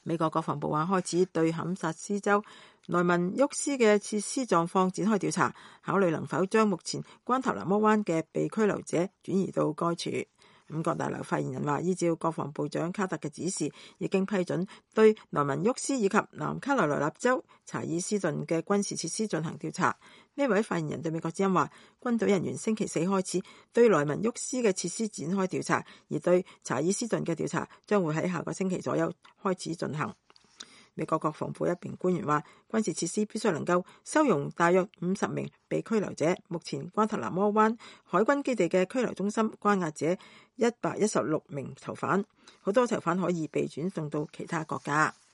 美國國防部話開始對堪薩斯州萊文沃斯嘅設施狀況展開調查，考慮能否將目前關塔那摩灣嘅被拘留者轉移到該處。五角大樓發言人話，依照國防部長卡特嘅指示，已經批准對萊文沃斯以及南卡羅來納州查爾斯頓嘅軍事設施進行調查。呢位發言人對美國之音話，軍隊人員星期四開始對萊文沃斯嘅設施展開調查，而對查爾斯頓嘅調查將會喺下個星期左右開始進行。美國國防部一名官員話，軍事設施必須能夠收容大約50名被拘留者。目前關塔那摩灣海軍基地嘅拘留中心關押者116名囚犯，好多囚犯可以被轉送到其他國家。